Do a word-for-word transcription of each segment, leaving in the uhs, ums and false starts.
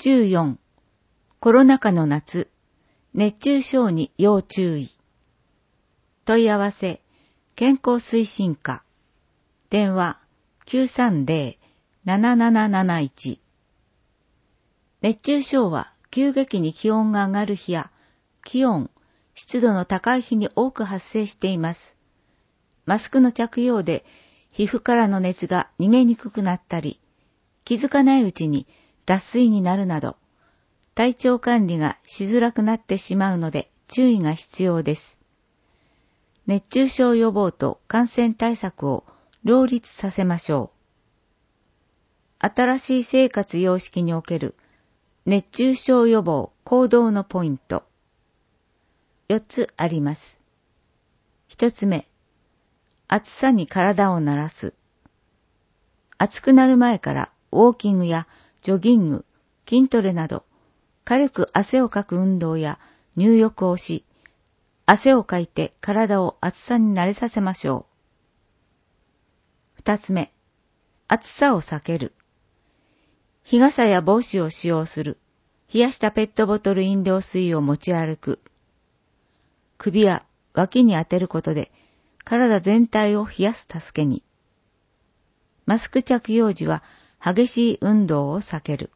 じゅうよん、コロナ禍の夏、熱中症に要注意。問い合わせ、健康推進課。電話、きゅうさんゼロ なななななないち。熱中症は急激に気温が上がる日や、気温、湿度の高い日に多く発生しています。マスクの着用で皮膚からの熱が逃げにくくなったり、気づかないうちに脱水になるなど、体調管理がしづらくなってしまうので注意が必要です。熱中症予防と感染対策を両立させましょう。新しい生活様式における熱中症予防行動のポイント。よっつあります。ひとつめ、暑さに体を慣らす。暑くなる前からウォーキングやジョギング、筋トレなど、軽く汗をかく運動や入浴をし、汗をかいて体を暑さに慣れさせましょう。二つ目、暑さを避ける。日傘や帽子を使用する。冷やしたペットボトル飲料水を持ち歩く。首や脇に当てることで体全体を冷やす助けに。マスク着用時は激しい運動を避ける。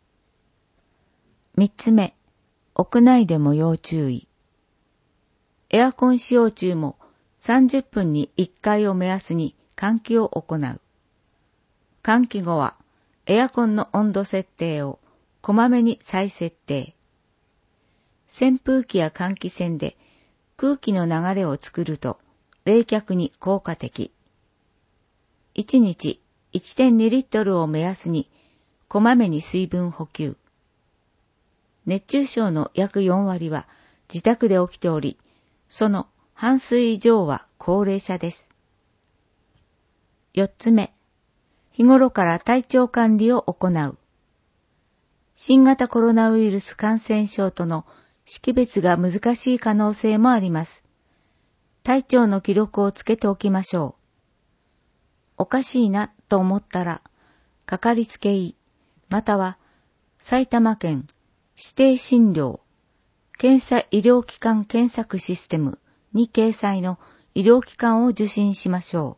三つ目、屋内でも要注意。エアコン使用中もさんじゅっぷんにいっかいを目安に換気を行う。換気後はエアコンの温度設定をこまめに再設定。扇風機や換気扇で空気の流れを作ると冷却に効果的。いちにち いってんに リットルを目安にこまめに水分補給。熱中症の約よんわりは自宅で起きており、その半数以上は高齢者です。よっつめ、日頃から体調管理を行う。新型コロナウイルス感染症との識別が難しい可能性もあります。体調の記録をつけておきましょう。おかしいなと思ったら、かかりつけ医、または埼玉県指定診療、検査医療機関検索システムに掲載の医療機関を受診しましょう。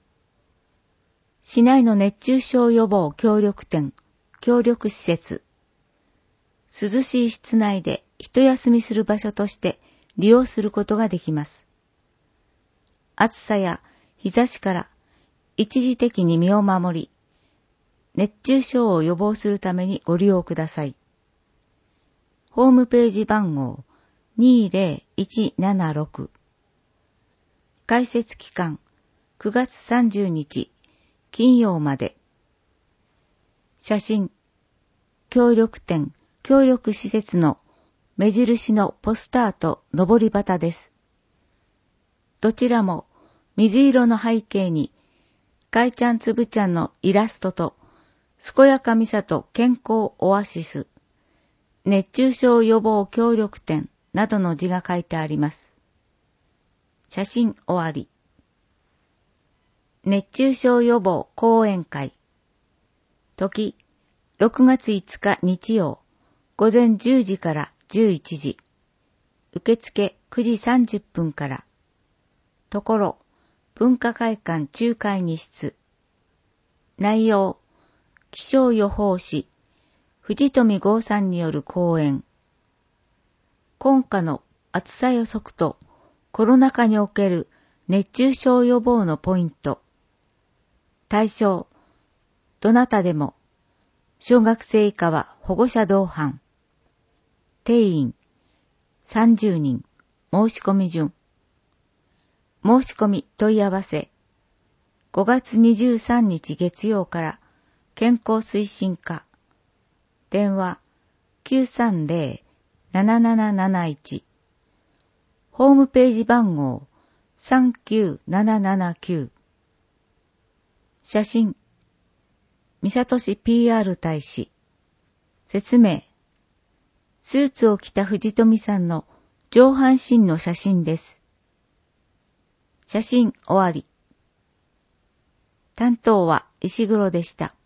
市内の熱中症予防協力店、協力施設、涼しい室内で一休みする場所として利用することができます。暑さや日差しから一時的に身を守り、熱中症を予防するためにご利用ください。ホームページ番号にゼロいちななろく。開設期間くがつさんじゅうにち金曜まで。写真、協力店、協力施設の目印のポスターと上り旗です。どちらも水色の背景に、かいちゃんつぶちゃんのイラストと、健やかみさと健康オアシス、熱中症予防協力店などの字が書いてあります。写真終わり。熱中症予防講演会。時、ろくがついつか日曜、午前じゅうじからじゅういちじ。受付くじさんじゅっぷんから。ところ、文化会館中会議室。内容、気象予報士、藤富剛さんによる講演。今夏の暑さ予測とコロナ禍における熱中症予防のポイント。対象、どなたでも、小学生以下は保護者同伴。定員、さんじゅうにん、申し込み順。申し込み問い合わせ、ごがつにじゅうさんにち月曜から健康推進課。電話きゅうさんゼロ なななななないち。ホームページ番号さんきゅうななななきゅう。写真、三郷市 ピーアール 大使。説明、スーツを着た藤富さんの上半身の写真です。写真終わり。担当は石黒でした。